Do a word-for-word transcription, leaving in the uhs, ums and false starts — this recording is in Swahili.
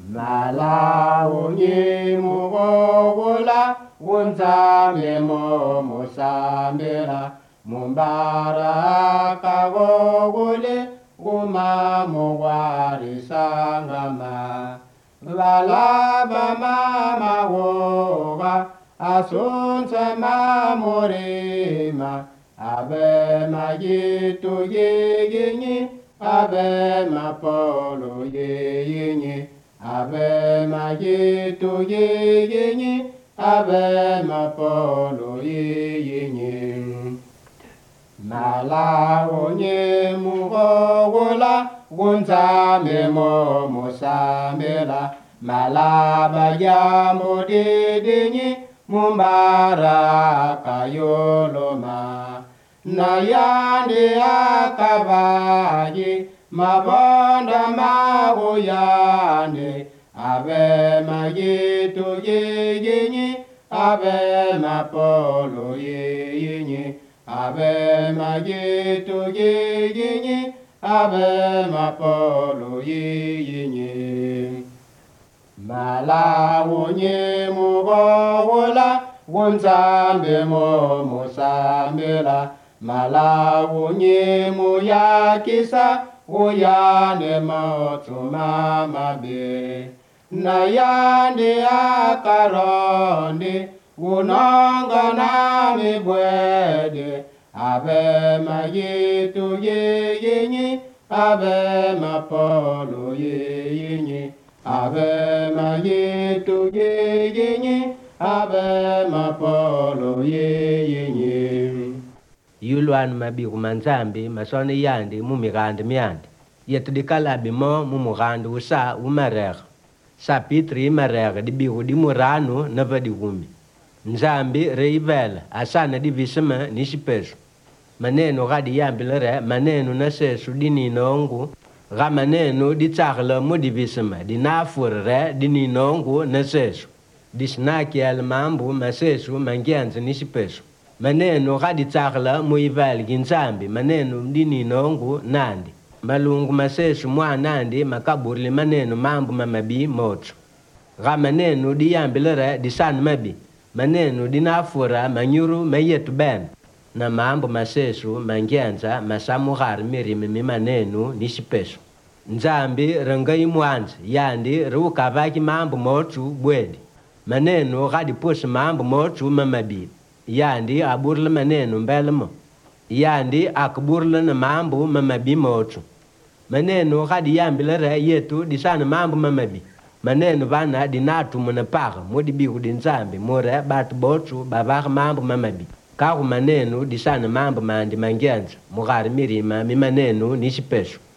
Mala unyi mugogola unzame mo musambira mumbara kagogole guma mugwari sangama balaba mama woga asunse mamurima abe magitu yeginyi abe mapolo yeginyi abe magitu yeginyi abe mapolo yeginyi mala onye mugogola gunzame mo musambela malaba jambo didinyi mumbara kayoloma nayandi akabaji mabonda magoyane abe magitu yeginyi abe mapolo yeginyi abe magitu yeginyi abe mapolo yeginyi mala unye mugogola gunzambe mo musambela mala unye muyakisa uyane motuma mabe nayande akaronde unonga na mibwede abe magitu yeginyi abe mapolo yeginyi abe magitu yeginyi abe mapolo yeginyi yulwan mabi kumanzambi masone yandi mumigandi myandi yetudikalabi mo mumugandi usa umarega sa pitri marega dibigu di muranu nava di gumi nzambi reivela asana di visema nishipesu maneno gadi yambilere maneno na sesu dininongu ga maneno di tsagla mo di visema di nafurre dininongu na sesu disnaki almambu masesu mangianza nishipesu maneno gadi tsagla mo ival ginzambi maneno dininongu nandi malungu masesu mwa nandi makaburli maneno mambu mamabi mocho ga maneno di yambilere di san mabi maneno dinafura manyuru mayetu ben na mambo masesu mangianza masamughar mirimi mi maneno nishipesu nzambi rangai mwanza yandi rukavaki mambo mochu bwedi maneno gadi push mambo mochu mamabi yandi aburla maneno mbelmo yandi akburla na mambo mamabi mochu maneno gadi yambilere yetu disana mambo mamabi maneno bana dinatu muna paga modi bigu dinzambi more bat bochu bavar mambo mamabi kagu maneno disana mambo mandi mangenza mugari mirima mi maneno nishipesu